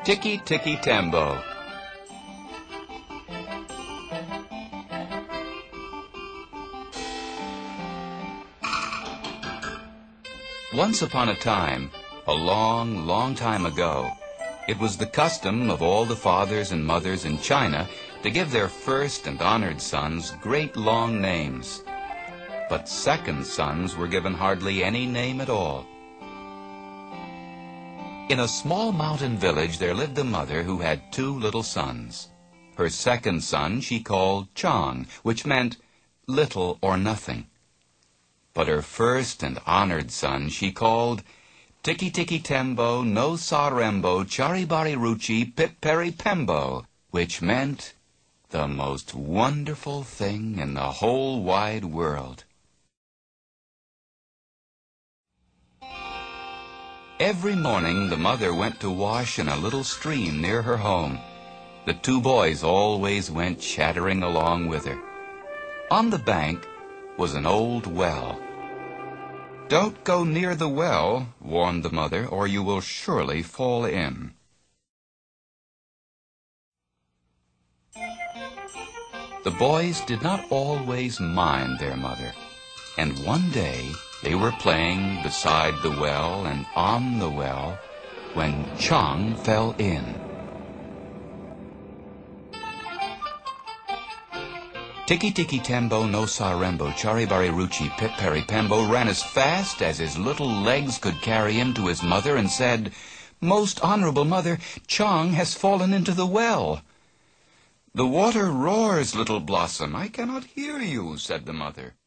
Tiki Tiki Tembo. Once upon a time, a long, long time ago, it was the custom of all the fathers and mothers in China to give their first and honored sons great long names. But second sons were given hardly any name at all. In a small mountain village there lived a mother who had two little sons. Her second son she called Chang, which meant little or nothing. But her first and honored son she called Tiki Tiki Tembo, No Sa Rembo, Charibari Ruchi, Pip Peri Pembo, which meant the most wonderful thing in the whole wide world. Every morning the mother went to wash in a little stream near her home. The two boys always went chattering along with her. On the bank was an old well. "Don't go near the well," warned the mother, "or you will surely fall in." The boys did not always mind their mother, and one day they were playing beside the well and on the well when Chang fell in. Tiki Tiki Tembo, No Sa Rembo, Charibari Ruchi, Pip Peri Pembo ran as fast as his little legs could carry him to his mother and said, "Most honorable mother, Chang has fallen into the well." "The water roars, little blossom. I cannot hear you," said the mother.